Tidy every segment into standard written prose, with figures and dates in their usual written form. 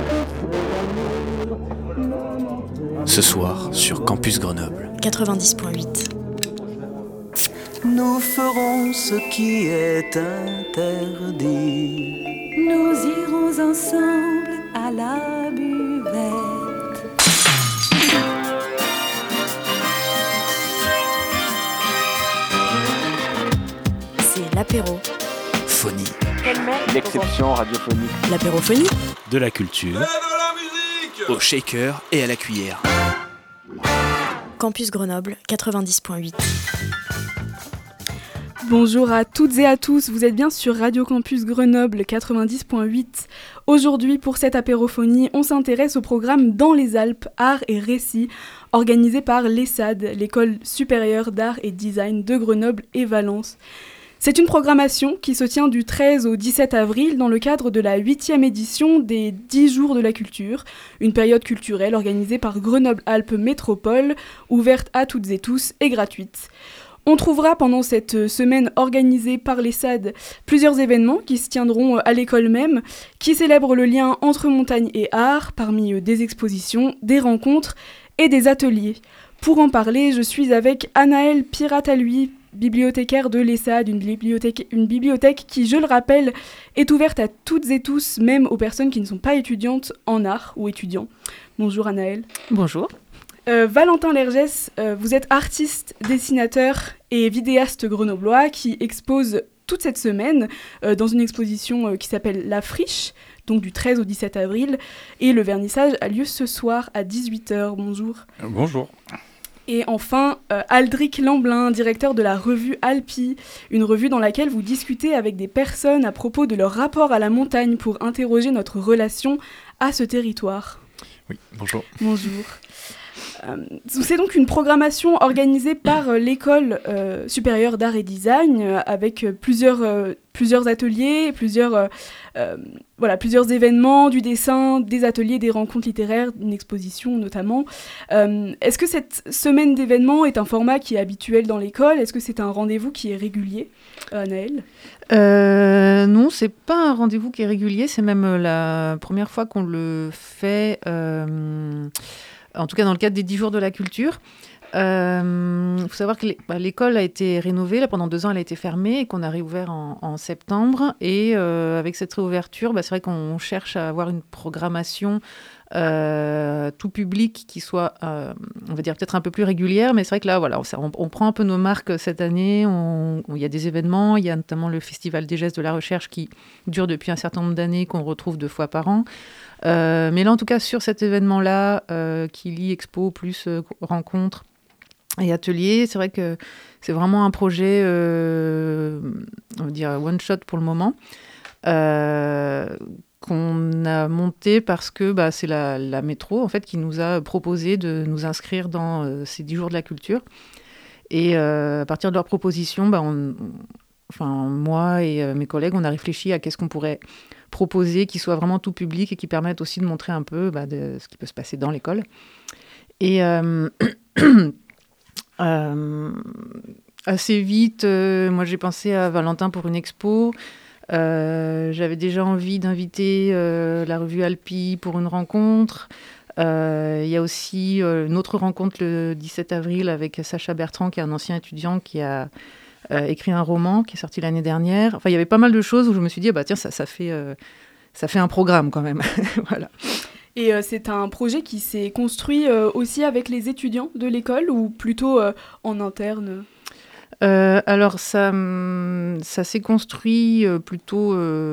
Ce soir, sur Campus Grenoble. 90.8. Nous ferons ce qui est interdit. Nous irons ensemble à la buvette. C'est l'apéro. Phonie. L'exception radiophonique. L'apérophonie. De la culture. Au shaker et à la cuillère. Campus Grenoble 90.8. Bonjour à toutes et à tous, vous êtes bien sur Radio Campus Grenoble 90.8. Aujourd'hui, pour cette apérophonie, on s'intéresse au programme Dans les Alpes, Arts et Récits, organisé par l'ESSAD, l'École supérieure d'art et design de Grenoble et Valence. C'est une programmation qui se tient du 13 au 17 avril dans le cadre de la 8e édition des 10 jours de la culture, une période culturelle organisée par Grenoble-Alpes Métropole, ouverte à toutes et tous et gratuite. On trouvera pendant cette semaine organisée par l'ESSAD plusieurs événements qui se tiendront à l'école même, qui célèbrent le lien entre montagne et art, parmi eux des expositions, des rencontres et des ateliers. Pour en parler, je suis avec Anaëlle Piratalui, bibliothécaire de l'ESSAD, une bibliothèque qui, je le rappelle, est ouverte à toutes et tous, même aux personnes qui ne sont pas étudiantes en art ou étudiants. Bonjour Anaëlle. Bonjour. Valentin Lergès, vous êtes artiste, dessinateur et vidéaste grenoblois qui expose toute cette semaine dans une exposition qui s'appelle La Friche, donc du 13 au 17 avril, et le vernissage a lieu ce soir à 18h. Bonjour. Bonjour. Et enfin, Aldric Lamblin, directeur de la revue Alpi, une revue dans laquelle vous discutez avec des personnes à propos de leur rapport à la montagne pour interroger notre relation à ce territoire. Oui, bonjour. Bonjour. C'est donc une programmation organisée par l'École supérieure d'art et design avec plusieurs ateliers, plusieurs événements, du dessin, des ateliers, des rencontres littéraires, une exposition notamment. Est-ce que cette semaine d'événements est un format qui est habituel dans l'école ? Est-ce que c'est un rendez-vous qui est régulier, Anaëlle ? Non, c'est pas un rendez-vous qui est régulier, c'est même la première fois qu'on le fait, en tout cas dans le cadre des 10 jours de la culture. Il faut savoir que l'école a été rénovée, là, pendant 2 ans elle a été fermée et qu'on a réouvert en septembre. Et avec cette réouverture, c'est vrai qu'on cherche à avoir une programmation tout public qui soit, on va dire, peut-être un peu plus régulière. Mais c'est vrai que là, voilà, on prend un peu nos marques cette année. Il y a des événements, il y a notamment le Festival des gestes de la recherche qui dure depuis un certain nombre d'années, qu'on retrouve 2 fois par an. Mais là, en tout cas, sur cet événement-là, qui lie expo plus rencontres et ateliers, c'est vrai que c'est vraiment un projet, on va dire, one-shot pour le moment, qu'on a monté parce que c'est la métro, en fait, qui nous a proposé de nous inscrire dans ces 10 jours de la culture. Et à partir de leur proposition, moi et mes collègues, on a réfléchi à qu'est-ce qu'on pourrait proposer qui soit vraiment tout public et qui permette aussi de montrer un peu de ce qui peut se passer dans l'école. Et assez vite, moi j'ai pensé à Valentin pour une expo. J'avais déjà envie d'inviter la revue Alpi pour une rencontre. Il y a aussi une autre rencontre le 17 avril avec Sacha Bertrand, qui est un ancien étudiant qui a écrit un roman qui est sorti l'année dernière. Enfin, il y avait pas mal de choses où je me suis dit, tiens, ça fait un programme quand même. Voilà. Et c'est un projet qui s'est construit aussi avec les étudiants de l'école ou plutôt en interne ? Alors, ça s'est construit plutôt,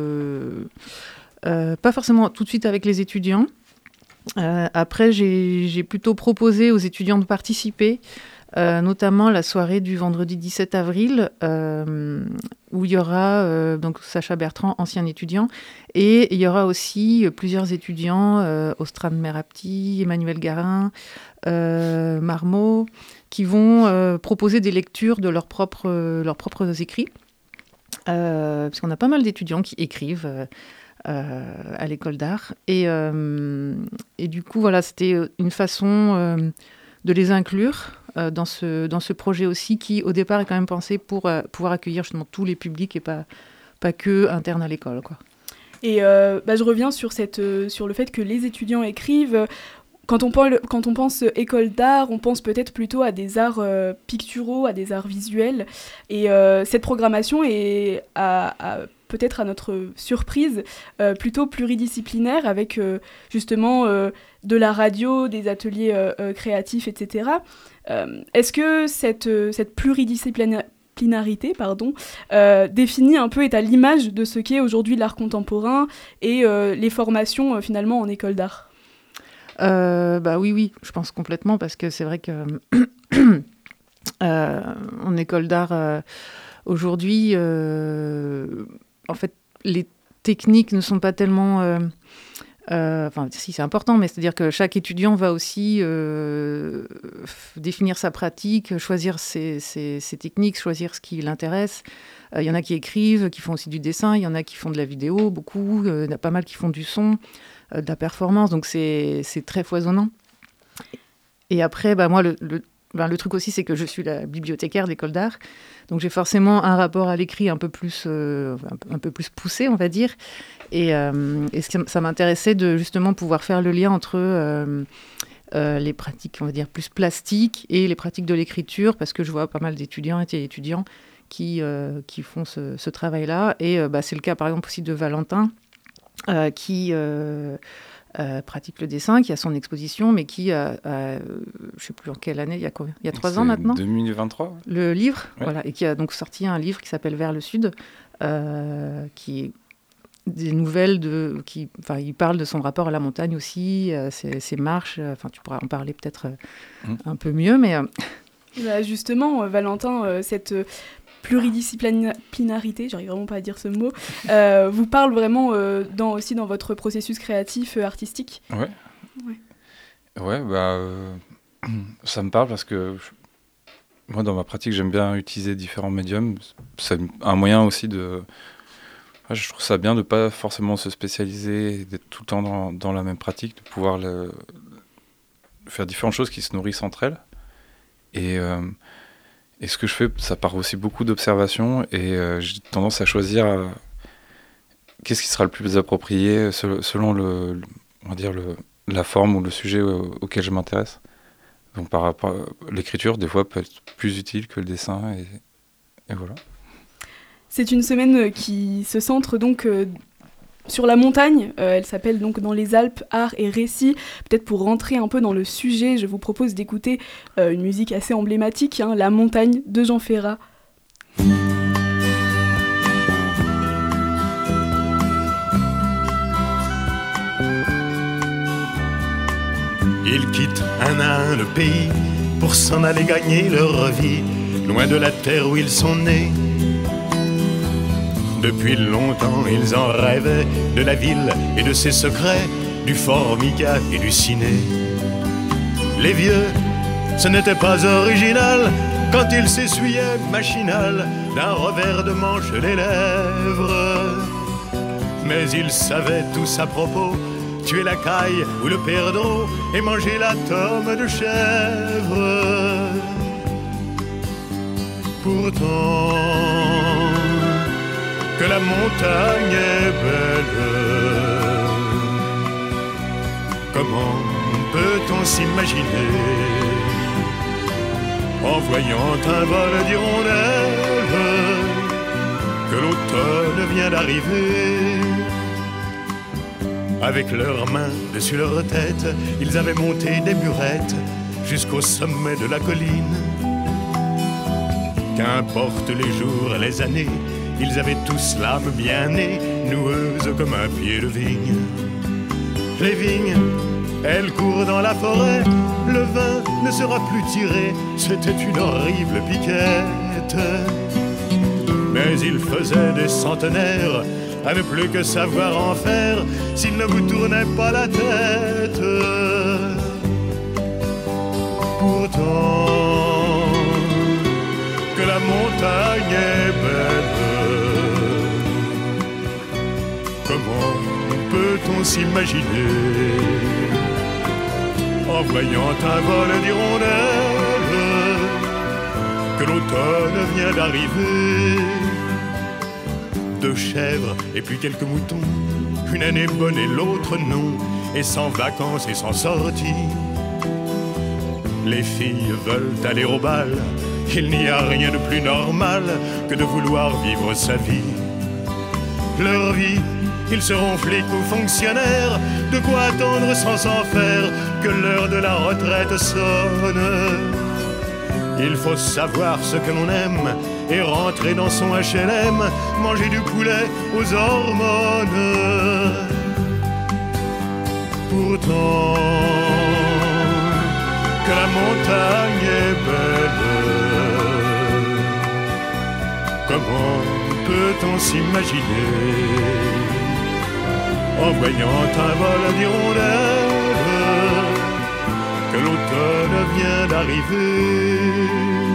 pas forcément tout de suite avec les étudiants. Après, j'ai plutôt proposé aux étudiants de participer, notamment la soirée du vendredi 17 avril, où il y aura donc Sacha Bertrand, ancien étudiant, et il y aura aussi plusieurs étudiants, Ostrane Merapti, Emmanuel Garin, Marmot, qui vont proposer des lectures de leurs propres écrits, parce qu'on a pas mal d'étudiants qui écrivent à l'école d'art. Et du coup, voilà, c'était une façon de les inclure dans ce projet aussi, qui au départ est quand même pensé pour pouvoir accueillir justement tous les publics et pas que internes à l'école, quoi. Et je reviens sur le fait que les étudiants écrivent. Quand on pense école d'art, on pense peut-être plutôt à des arts picturaux, à des arts visuels. Et cette programmation est, peut-être à notre surprise, plutôt pluridisciplinaire, avec justement de la radio, des ateliers créatifs, etc. Est-ce que cette pluridisciplinarité définit un peu, est à l'image de ce qu'est aujourd'hui l'art contemporain et les formations finalement en école d'art? Oui, je pense complètement, parce que c'est vrai que en école d'art aujourd'hui, en fait, les techniques ne sont pas tellement... si, c'est important, mais c'est-à-dire que chaque étudiant va aussi définir sa pratique, choisir ses techniques, choisir ce qui l'intéresse. Il y en a qui écrivent, qui font aussi du dessin, il y en a qui font de la vidéo, beaucoup, il y en a pas mal qui font du son, de la performance, donc c'est très foisonnant. Et après, moi, le truc aussi, c'est que je suis la bibliothécaire d'école d'art, donc j'ai forcément un rapport à l'écrit un peu plus poussé, on va dire. Et ça m'intéressait de justement pouvoir faire le lien entre les pratiques, on va dire, plus plastiques et les pratiques de l'écriture, parce que je vois pas mal d'étudiantes et étudiants qui font ce travail-là. Et c'est le cas, par exemple, aussi de Valentin, qui pratique le dessin, qui a son exposition, mais qui je ne sais plus en quelle année, il y a 3 ans maintenant. 2023. Le livre, ouais. Voilà, et qui a donc sorti un livre qui s'appelle Vers le Sud, qui est des nouvelles il parle de son rapport à la montagne aussi, ses marches, tu pourras en parler peut-être un peu mieux, mais... Justement, Valentin, cette pluridisciplinarité, j'arrive vraiment pas à dire ce mot, vous parle vraiment aussi dans votre processus créatif artistique? Ouais, ça me parle parce que moi, dans ma pratique, j'aime bien utiliser différents médiums. C'est un moyen aussi de... Je trouve ça bien de ne pas forcément se spécialiser, d'être tout le temps dans la même pratique, de pouvoir faire différentes choses qui se nourrissent entre elles. Et ce que je fais, ça part aussi beaucoup d'observations, et j'ai tendance à choisir qu'est-ce qui sera le plus approprié selon on va dire la forme ou le sujet auquel je m'intéresse. Donc par rapport à l'écriture, des fois, peut être plus utile que le dessin, et voilà. C'est une semaine qui se centre donc sur la montagne. Elle s'appelle donc Dans les Alpes, art et récit. Peut-être pour rentrer un peu dans le sujet, je vous propose d'écouter une musique assez emblématique, La montagne de Jean Ferrat. Ils quittent un à un le pays pour s'en aller gagner leur vie, loin de la terre où ils sont nés. Depuis longtemps, ils en rêvaient de la ville et de ses secrets, du Formica et du ciné. Les vieux, ce n'était pas original quand ils s'essuyaient machinal d'un revers de manche les lèvres. Mais ils savaient tous à propos tuer la caille ou le perdreau et manger la tome de chèvre. Pourtant, que la montagne est belle, comment peut-on s'imaginer en voyant un vol d'hirondelles que l'automne vient d'arriver? Avec leurs mains dessus leur tête, ils avaient monté des burettes jusqu'au sommet de la colline. Qu'importe les jours, les années, ils avaient tous l'âme bien née, noueuse comme un pied de vigne. Les vignes, elles courent dans la forêt, le vin ne sera plus tiré, c'était une horrible piquette. Mais il faisait des centenaires à ne plus que savoir en faire s'il ne vous tournait pas la tête. Pourtant, que la montagne est belle, comment peut-on s'imaginer en voyant un vol d'hirondelles que l'automne vient d'arriver? 2 chèvres et puis quelques moutons qu'une année bonne et l'autre non, et sans vacances et sans sortie. Les filles veulent aller au bal, il n'y a rien de plus normal que de vouloir vivre sa vie. Leur vie, ils seront flics ou fonctionnaires, de quoi attendre sans s'en faire que l'heure de la retraite sonne. Il faut savoir ce que l'on aime et rentrer dans son HLM, manger du poulet aux hormones. Pourtant, que la montagne est belle, comment peut-on s'imaginer en voyant un vol d'hirondelles que l'automne vient d'arriver?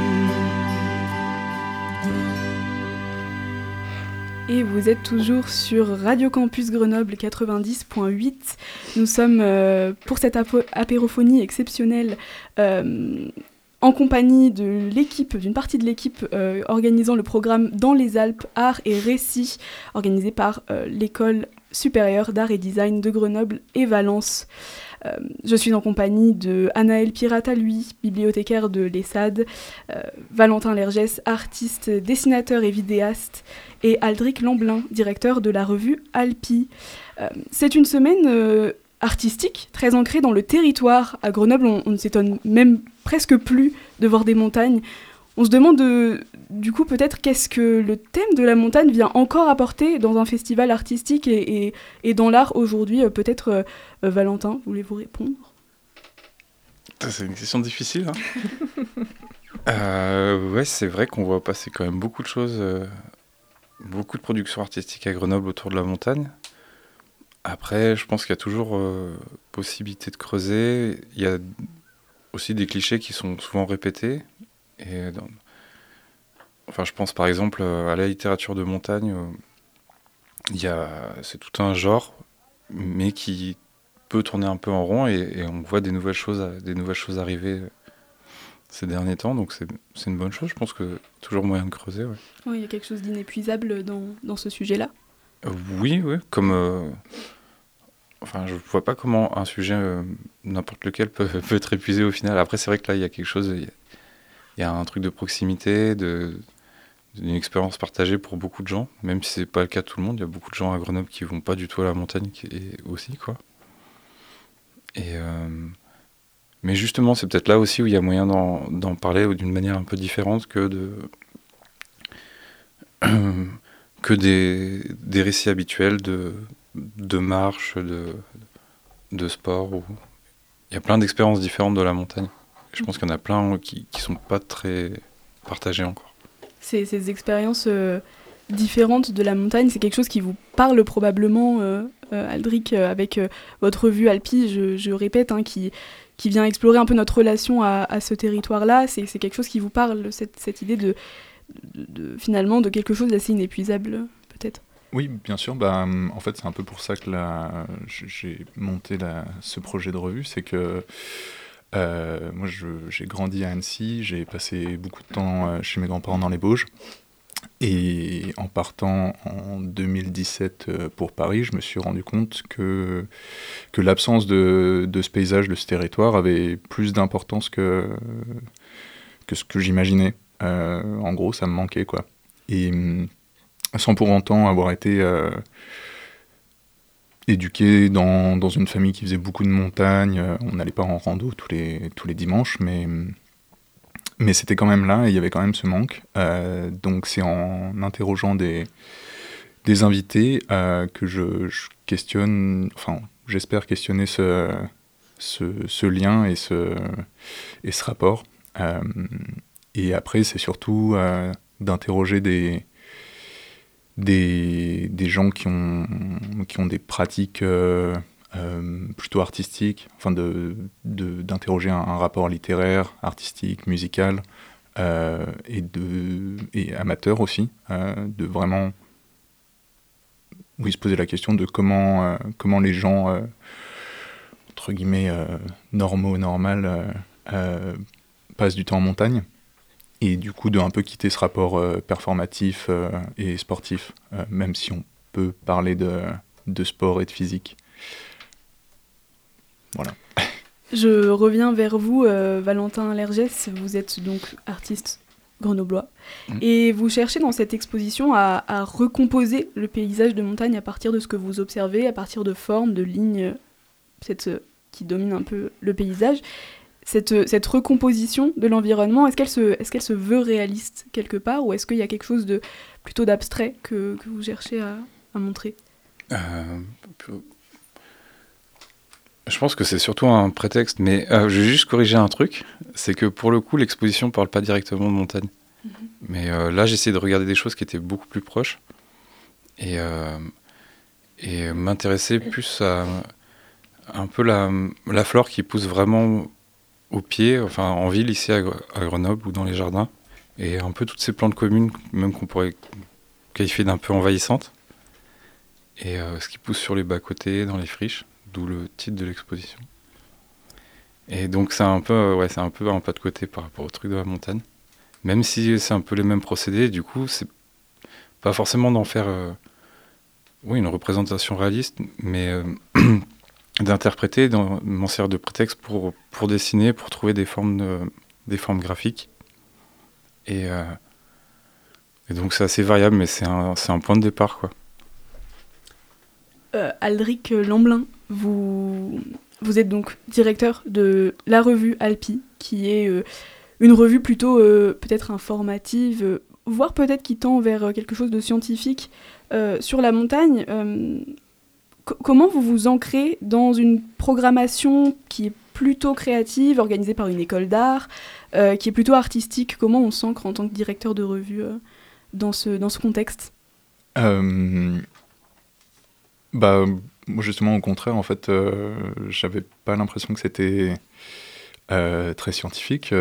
Et vous êtes toujours sur Radio Campus Grenoble 90.8. Nous sommes pour cette apérophonie exceptionnelle en compagnie de l'équipe, d'une partie de l'équipe organisant le programme Dans les Alpes, Art et Récit, organisé par l'École supérieure d'art et design de Grenoble et Valence. Je suis en compagnie de Anaël Pirata-Lui, bibliothécaire de l'ESSAD, Valentin Lergès, artiste, dessinateur et vidéaste, et Aldric Lamblin, directeur de la revue Alpi. C'est une semaine artistique, très ancrée dans le territoire. À Grenoble, on ne s'étonne même presque plus de voir des montagnes. On se demande du coup peut-être qu'est-ce que le thème de la montagne vient encore apporter dans un festival artistique et dans l'art aujourd'hui. Peut-être Valentin, voulez-vous répondre ? C'est une question difficile. Ouais, c'est vrai qu'on voit passer quand même beaucoup de choses, beaucoup de productions artistiques à Grenoble autour de la montagne. Après, je pense qu'il y a toujours possibilité de creuser. Il y a aussi des clichés qui sont souvent répétés. Et enfin, je pense par exemple à la littérature de montagne. C'est tout un genre, mais qui peut tourner un peu en rond et on voit des nouvelles choses arriver ces derniers temps. Donc c'est une bonne chose. Je pense que toujours moyen de creuser. Ouais. Oui, il y a quelque chose d'inépuisable dans ce sujet-là. Oui, comme... Enfin, je vois pas comment un sujet, n'importe lequel, peut être épuisé au final. Après, c'est vrai que là, il y a quelque chose... Il y a un truc de proximité, d'une expérience partagée pour beaucoup de gens, même si c'est pas le cas de tout le monde. Il y a beaucoup de gens à Grenoble qui vont pas du tout à la montagne aussi, quoi. Mais justement, c'est peut-être là aussi où il y a moyen d'en parler d'une manière un peu différente que des récits habituels de marche, de sport. Il y a plein d'expériences différentes de la montagne. Je pense qu'il y en a plein qui sont pas très partagées encore. Ces expériences différentes de la montagne, c'est quelque chose qui vous parle probablement, Aldric, avec votre revue Alpi, je répète, qui vient explorer un peu notre relation à ce territoire-là. C'est quelque chose qui vous parle, cette idée de finalement de quelque chose d'assez inépuisable, peut-être. Oui, bien sûr. En fait, c'est un peu pour ça que j'ai monté ce projet de revue. C'est que moi, j'ai grandi à Annecy, j'ai passé beaucoup de temps chez mes grands-parents dans les Bauges. Et en partant en 2017 pour Paris, je me suis rendu compte que l'absence de ce paysage, de ce territoire, avait plus d'importance que ce que j'imaginais. En gros, ça me manquait, quoi. Et sans pour autant avoir été éduqué dans une famille qui faisait beaucoup de montagnes. On n'allait pas en rando tous les dimanches, mais c'était quand même là et il y avait quand même ce manque. Donc c'est en interrogeant des invités que je questionne, enfin j'espère questionner ce lien et ce rapport. Et après c'est surtout d'interroger des gens qui ont des pratiques plutôt artistiques, enfin d'interroger un rapport littéraire, artistique, musical et amateur aussi, de vraiment se poser la question de comment les gens entre guillemets normales passent du temps en montagne. Et du coup, de un peu quitter ce rapport performatif et sportif, même si on peut parler de sport et de physique. Voilà. Je reviens vers vous, Valentin Lergès, vous êtes donc artiste grenoblois, et vous cherchez dans cette exposition à recomposer le paysage de montagne à partir de ce que vous observez, à partir de formes, de lignes qui dominent un peu le paysage. Cette recomposition de l'environnement, est-ce qu'elle se veut réaliste quelque part, ou est-ce qu'il y a quelque chose de plutôt d'abstrait que vous cherchez à montrer ? Je pense que c'est surtout un prétexte, mais je vais juste corriger un truc, c'est que pour le coup, l'exposition ne parle pas directement de montagne. Mais là, j'essaie de regarder des choses qui étaient beaucoup plus proches et m'intéresser plus à un peu la flore qui pousse vraiment au pied, enfin en ville ici à Grenoble ou dans les jardins, et un peu toutes ces plantes communes, même qu'on pourrait qualifier d'un peu envahissantes, et ce qui pousse sur les bas-côtés, dans les friches. D'où le titre de l'exposition. Et donc c'est un peu un pas de côté par rapport au truc de la montagne. Même si c'est un peu les mêmes procédés, du coup, c'est pas forcément d'en faire une représentation réaliste, mais d'interpréter, m'en servir de prétexte pour dessiner, pour trouver des formes graphiques. Et donc c'est assez variable, mais c'est un point de départ, quoi. Aldric Lamblin, vous êtes donc directeur de la revue Alpi, qui est une revue plutôt peut-être informative, voire peut-être qui tend vers quelque chose de scientifique sur la montagne. Comment vous vous ancrez dans une programmation qui est plutôt créative, organisée par une école d'art, qui est plutôt artistique ? Comment on s'ancre en tant que directeur de revue dans ce contexte ? Moi justement au contraire, en fait, j'avais pas l'impression que c'était très scientifique.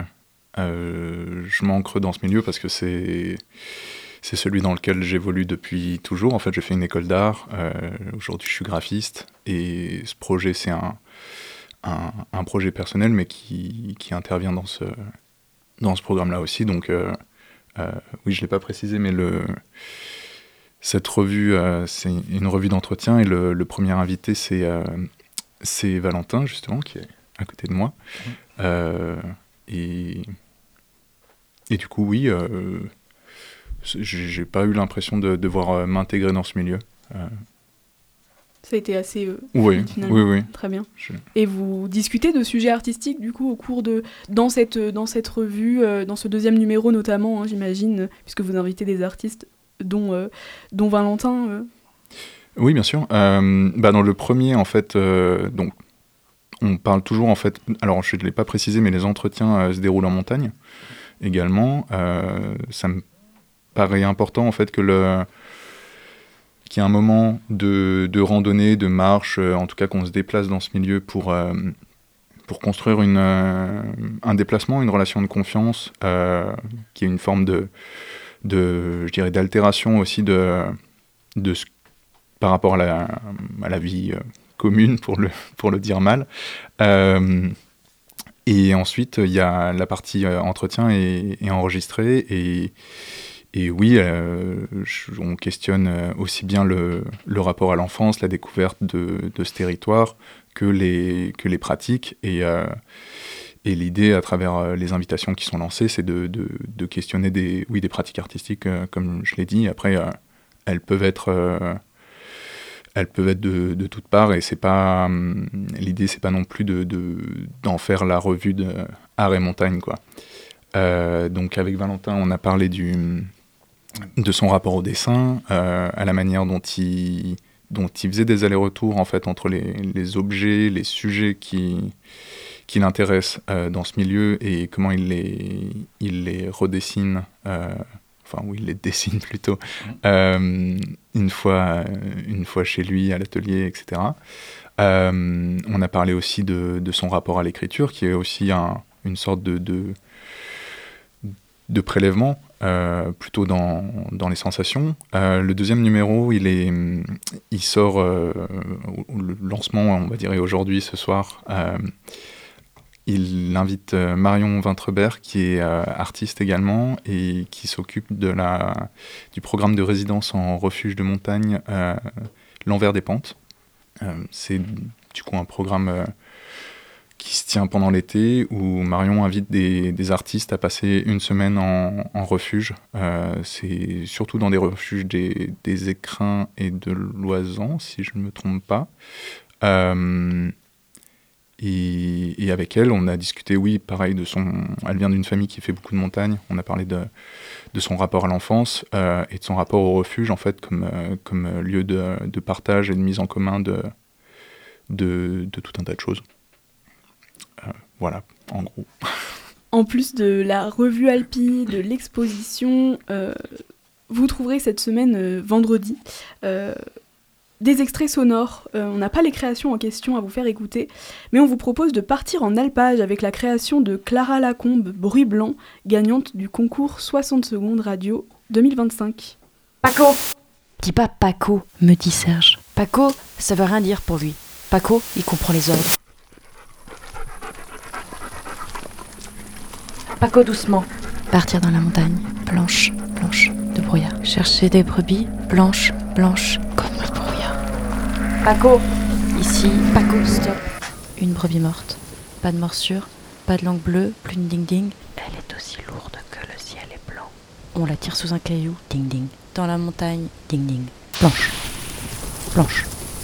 Je m'ancre dans ce milieu parce que c'est celui dans lequel j'évolue depuis toujours. En fait, j'ai fait une école d'art. Aujourd'hui, je suis graphiste et ce projet, c'est un projet personnel, mais qui intervient dans ce programme-là aussi. Donc, oui, je l'ai pas précisé, mais cette revue, c'est une revue d'entretien, et le premier invité, c'est Valentin, justement, qui est à côté de moi. Et du coup, oui, j'ai pas eu l'impression de devoir m'intégrer dans ce milieu. Ça a été assez oui, finalement. Oui. Très bien. Et vous discutez de sujets artistiques, du coup, au cours dans cette revue, dans ce deuxième numéro notamment, j'imagine, puisque vous invitez des artistes dont Valentin. Oui, bien sûr. Dans le premier, en fait, donc, on parle toujours, en fait... Alors, je ne l'ai pas précisé, mais les entretiens se déroulent en montagne, également. Ça me paraît important, en fait, qu'il y ait un moment de randonnée, de marche, en tout cas qu'on se déplace dans ce milieu pour construire un déplacement, une relation de confiance, qui est une forme je dirais, d'altération aussi par rapport à la vie commune, pour le dire mal. Et ensuite, il y a la partie entretien est enregistrée, et oui, on questionne aussi bien le rapport à l'enfance, la découverte de ce territoire, que les pratiques, et l'idée, à travers les invitations qui sont lancées, c'est de questionner des pratiques artistiques, comme je l'ai dit. Après, elles peuvent être de toutes parts, et l'idée, c'est pas non plus d'en faire la revue de Art et Montagne, quoi. Donc avec Valentin, on a parlé de son rapport au dessin, à la manière dont il faisait des allers-retours, en fait, entre les objets, les sujets qui l'intéressent dans ce milieu, et comment il les redessine, il les dessine plutôt, une fois chez lui, à l'atelier, etc. On a parlé aussi de son rapport à l'écriture, qui est aussi une sorte de prélèvement, plutôt dans les sensations. Le deuxième numéro, il sort, le lancement, on va dire, aujourd'hui, ce soir. Il invite Marion Vintrebert, qui est artiste également, et qui s'occupe du programme de résidence en refuge de montagne L'envers des pentes. C'est du coup un programme qui se tient pendant l'été, où Marion invite des artistes à passer une semaine en refuge. C'est surtout dans des refuges des écrins et de l'Oisan, si je ne me trompe pas. Et avec elle, on a discuté, oui, pareil, elle vient d'une famille qui fait beaucoup de montagnes. On a parlé de son rapport à l'enfance et de son rapport au refuge, en fait, comme lieu de partage et de mise en commun de tout un tas de choses. Voilà, en gros. En plus de la revue Alpi, de l'exposition, vous trouverez cette semaine, vendredi, des extraits sonores. On n'a pas les créations en question à vous faire écouter, mais on vous propose de partir en alpage avec la création de Clara Lacombe, Bruit Blanc, gagnante du concours 60 secondes radio 2025. Paco! Dis pas Paco, me dit Serge. Paco, ça veut rien dire pour lui. Paco, il comprend les ordres. Paco, doucement. Partir dans la montagne, blanche, blanche, de brouillard. Chercher des brebis, blanches, blanches, comme le brouillard. Paco, ici, Paco, stop. Une brebis morte. Pas de morsure, pas de langue bleue, plus de ding-ding. Elle est aussi lourde que le ciel est blanc. On la tire sous un caillou, ding-ding. Dans la montagne, ding-ding. Blanche, blanche.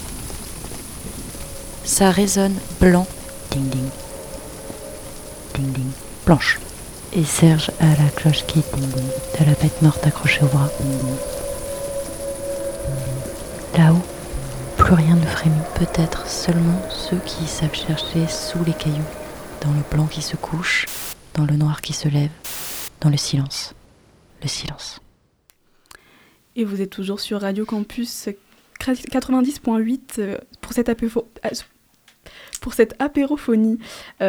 Ça résonne, blanc, ding-ding. Ding-ding, blanche. Et Serge a la cloche qui ding-ding, de la bête morte accrochée au bras. Ding-ding. Là-haut, plus rien ne frémit. Peut-être seulement ceux qui savent chercher sous les cailloux, dans le blanc qui se couche, dans le noir qui se lève, dans le silence. Le silence. Et vous êtes toujours sur Radio Campus 90.8 pour cette apérophonie.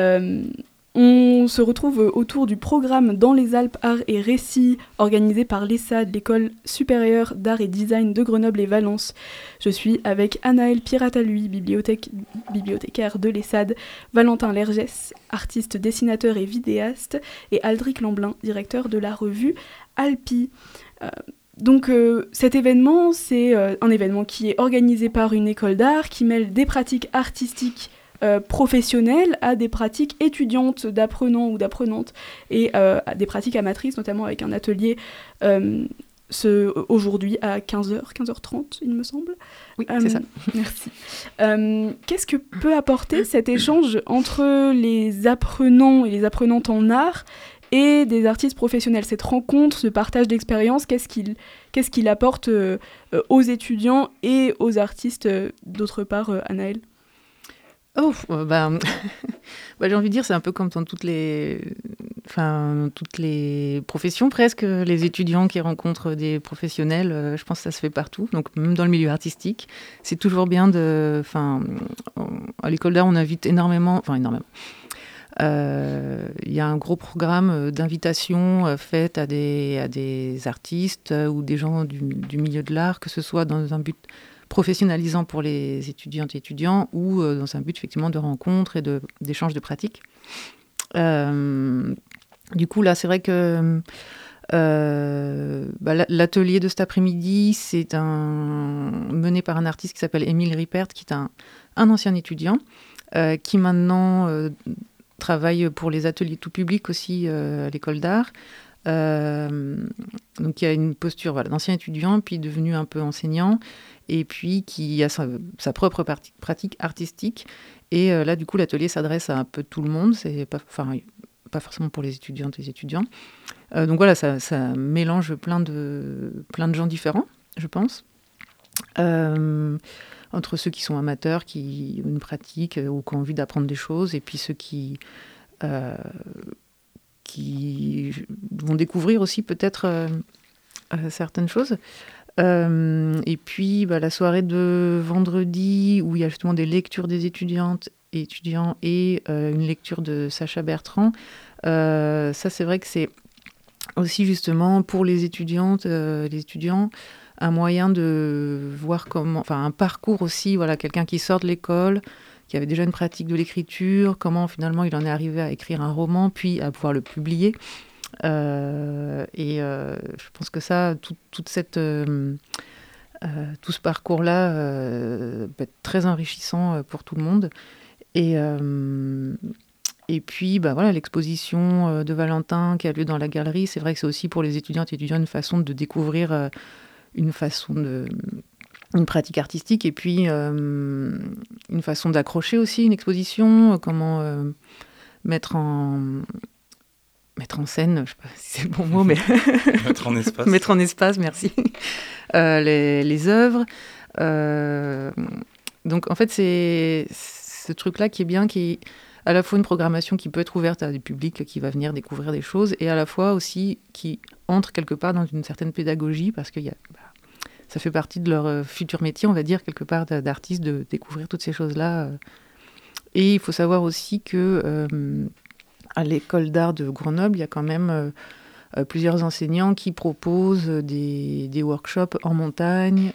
On se retrouve autour du programme Dans les Alpes, Arts et Récits, organisé par l'ESSAD, l'École supérieure d'art et design de Grenoble et Valence. Je suis avec Anaël Pirata-Lui, bibliothécaire de l'ESSAD, Valentin Lergès, artiste, dessinateur et vidéaste, et Aldric Lamblin, directeur de la revue Alpi. Donc cet événement, c'est un événement qui est organisé par une école d'art qui mêle des pratiques artistiques professionnelles à des pratiques étudiantes d'apprenants ou d'apprenantes et à des pratiques amatrices, notamment avec un atelier aujourd'hui à 15h30, il me semble. Oui, c'est ça. Merci. Qu'est-ce que peut apporter cet échange entre les apprenants et les apprenantes en art et des artistes professionnels, cette rencontre, ce partage d'expériences, qu'est-ce qu'il apporte aux étudiants et aux artistes, d'autre part, Anaël? J'ai envie de dire, c'est un peu comme dans toutes les professions presque, les étudiants qui rencontrent des professionnels, je pense que ça se fait partout, donc même dans le milieu artistique, c'est toujours bien à l'école d'art, on invite énormément. Il y a un gros programme d'invitation faite à des artistes ou des gens du milieu de l'art, que ce soit dans un but professionnalisant pour les étudiantes et étudiants ou dans un but effectivement de rencontre et d'échange de pratiques. Du coup, là, c'est vrai que l'atelier de cet après-midi, c'est mené par un artiste qui s'appelle Émile Rippert, qui est un ancien étudiant, qui maintenant travaille pour les ateliers tout public aussi à l'école d'art. Donc il y a une posture d'ancien étudiant, puis devenu un peu enseignant, et puis qui a sa propre pratique artistique. Et là, du coup, l'atelier s'adresse à un peu tout le monde, c'est pas forcément pour les étudiantes et les étudiants. Donc voilà, ça mélange plein de gens différents, je pense. Entre ceux qui sont amateurs, qui ont une pratique ou qui ont envie d'apprendre des choses, et puis ceux qui vont découvrir aussi peut-être certaines choses. Et puis la soirée de vendredi, où il y a justement des lectures des étudiantes et étudiants et une lecture de Sacha Bertrand. Ça, c'est vrai que c'est aussi justement pour les étudiantes, les étudiants, un moyen de voir un parcours aussi, quelqu'un qui sort de l'école, qui avait déjà une pratique de l'écriture, comment finalement il en est arrivé à écrire un roman, puis à pouvoir le publier. Je pense que ça, toute cette tout ce parcours-là peut être très enrichissant pour tout le monde. Et puis, voilà, l'exposition de Valentin qui a lieu dans la galerie, c'est vrai que c'est aussi pour les étudiantes et étudiants une façon de découvrir une pratique artistique, et puis une façon d'accrocher aussi une exposition, comment mettre en scène, je sais pas si c'est le bon mot, mais mettre en espace. Mettre en espace, merci. Les œuvres. Donc en fait, c'est ce truc-là qui est bien, qui est à la fois une programmation qui peut être ouverte à des publics qui va venir découvrir des choses, et à la fois aussi qui entre quelque part dans une certaine pédagogie, parce que ça fait partie de leur futur métier, on va dire, quelque part, d'artistes, de découvrir toutes ces choses-là. Et il faut savoir aussi que à l'école d'art de Grenoble, il y a quand même plusieurs enseignants qui proposent des workshops en montagne,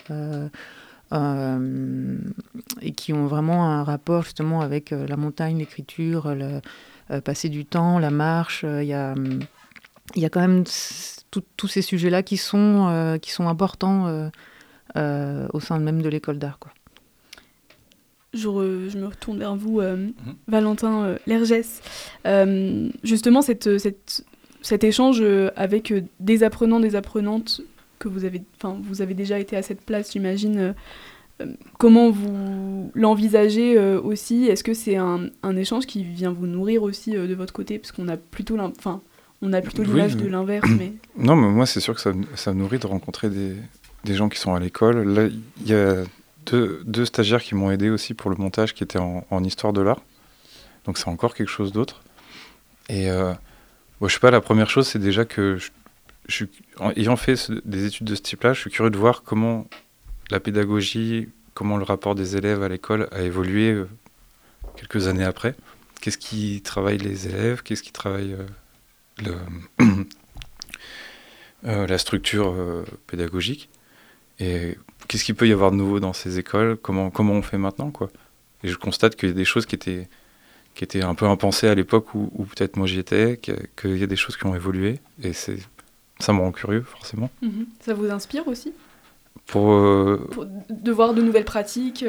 et qui ont vraiment un rapport justement avec la montagne, l'écriture, passer du temps, la marche. Il y a quand même tous ces sujets-là qui sont importants au sein même de l'école d'art, quoi. Je me retourne vers vous, Valentin Lergès. Justement, cet échange avec des apprenants, des apprenantes que vous avez déjà été à cette place, j'imagine. Comment vous l'envisagez aussi ? Est-ce que c'est un échange qui vient vous nourrir aussi de votre côté ? Parce qu'on a plutôt l'image de l'inverse. Mais... Non, mais moi, c'est sûr que ça nourrit de rencontrer des gens qui sont à l'école. Là, il y a deux stagiaires qui m'ont aidé aussi pour le montage, qui étaient en histoire de l'art. Donc c'est encore quelque chose d'autre. Et je sais pas, la première chose, c'est déjà que ayant fait des études de ce type-là, je suis curieux de voir comment la pédagogie, comment le rapport des élèves à l'école a évolué quelques années après. Qu'est-ce qui travaille les élèves ? Qu'est-ce qui travaille la structure pédagogique ? Et qu'est-ce qu'il peut y avoir de nouveau dans ces écoles ? Comment on fait maintenant, quoi ? Et je constate qu'il y a des choses qui étaient un peu impensées à l'époque où peut-être moi j'y étais, qu'il y a des choses qui ont évolué, et ça me rend curieux, forcément. Mm-hmm. Ça vous inspire aussi ? Pour de voir de nouvelles pratiques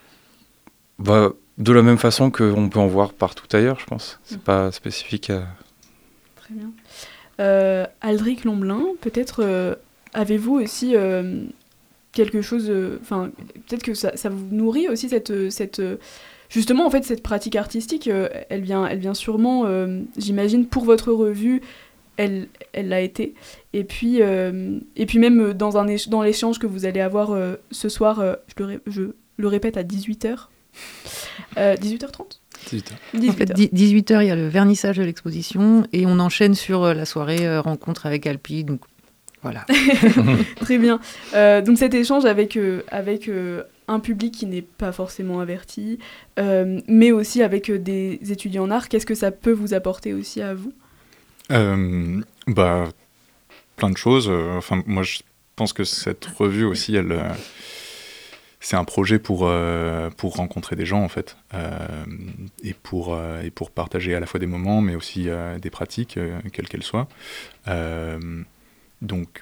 de la même façon qu'on peut en voir partout ailleurs, je pense. C'est pas spécifique à... Très bien. Aldric Lomblin, peut-être avez-vous aussi quelque chose... peut-être que ça vous nourrit aussi cette justement, en fait, cette pratique artistique, elle vient sûrement, j'imagine, pour votre revue, elle l'a été. Et puis même dans l'échange que vous allez avoir ce soir, je le répète, à 18h. 18h30 18h. 18h, il y a le vernissage de l'exposition, et on enchaîne sur la soirée rencontre avec Alpi. Donc voilà. Très bien. Donc cet échange avec un public qui n'est pas forcément averti, mais aussi avec des étudiants en art, qu'est-ce que ça peut vous apporter aussi à vous ? Plein de choses. Moi, je pense que cette revue aussi, c'est un projet pour rencontrer des gens, en fait, et pour partager à la fois des moments, mais aussi des pratiques, quelles qu'elles soient. Donc,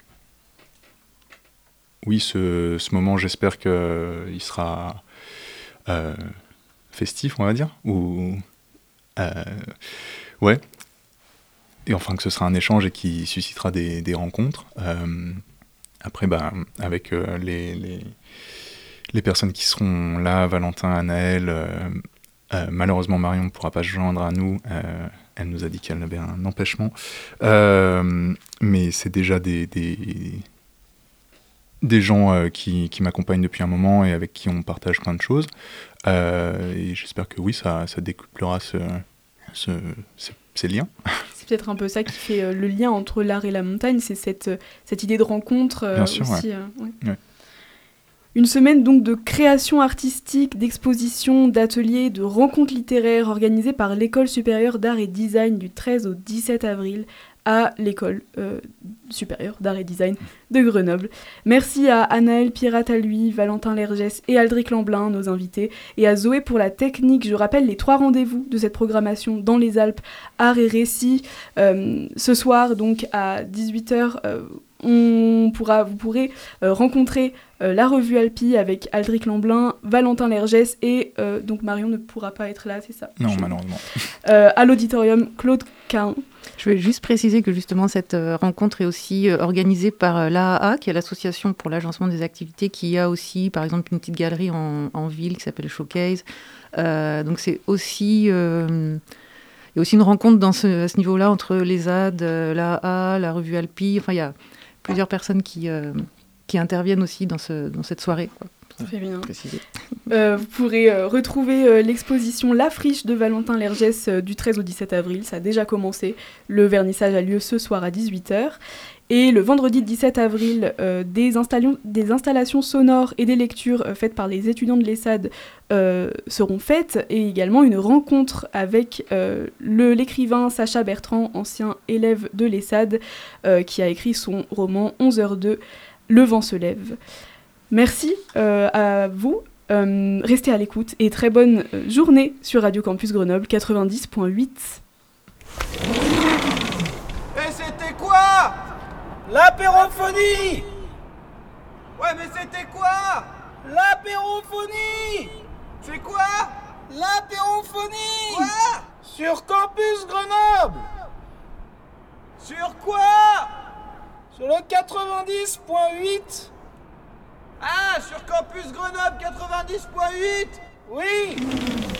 oui, ce moment, j'espère qu'il sera festif, on va dire, ou ouais. Et enfin, que ce sera un échange et qui suscitera des rencontres. Après, avec les personnes qui seront là, Valentin, Anaël, malheureusement Marion ne pourra pas se joindre à nous. Elle nous a dit qu'elle avait un empêchement. Mais c'est déjà des gens qui m'accompagnent depuis un moment et avec qui on partage plein de choses. Et j'espère que oui, ça décuplera ces liens. C'est peut-être un peu ça qui fait le lien entre l'art et la montagne, c'est cette idée de rencontre Bien sûr, aussi. Ouais. Ouais. Une semaine donc de création artistique, d'expositions, d'ateliers, de rencontres littéraires organisées par l'École supérieure d'art et design du 13 au 17 avril à l'École supérieure d'art et design de Grenoble. Merci à Anaël Pirata-Lui, Valentin Lergès et Aldric Lomblin, nos invités, et à Zoé pour la technique. Je rappelle les 3 rendez-vous de cette programmation dans les Alpes, art et récit. Ce soir, donc à 18h, vous pourrez rencontrer la revue Alpi avec Aldric Lamblin, Valentin Lergès et donc Marion ne pourra pas être là, c'est ça? Non, malheureusement. À l'auditorium Claude Cahin. Je vais juste préciser que justement cette rencontre est aussi organisée par l'AAA, qui est l'association pour l'agencement des activités, qui a aussi par exemple une petite galerie en ville qui s'appelle Showcase. Donc c'est aussi... il y a aussi une rencontre à ce niveau-là entre les ZAD, l'AAA, la revue Alpi. Enfin, il y a plusieurs personnes qui interviennent aussi dans cette soirée, quoi. Très bien. Vous pourrez retrouver l'exposition La Friche de Valentin Lergès du 13 au 17 avril. Ça a déjà commencé. Le vernissage a lieu ce soir à 18h. Et le vendredi 17 avril, des installations sonores et des lectures faites par les étudiants de l'ESSAD seront faites. Et également une rencontre avec l'écrivain Sacha Bertrand, ancien élève de l'ESSAD, qui a écrit son roman 11h02, Le vent se lève. Merci à vous, restez à l'écoute et très bonne journée sur Radio Campus Grenoble 90.8. Et c'était quoi? L'apérophonie! Ouais, mais c'était quoi? L'apérophonie! C'est quoi? L'apérophonie! Quoi? Sur Campus Grenoble! Sur quoi? Sur le 90.8. Ah, sur Campus Grenoble 90.8. Oui.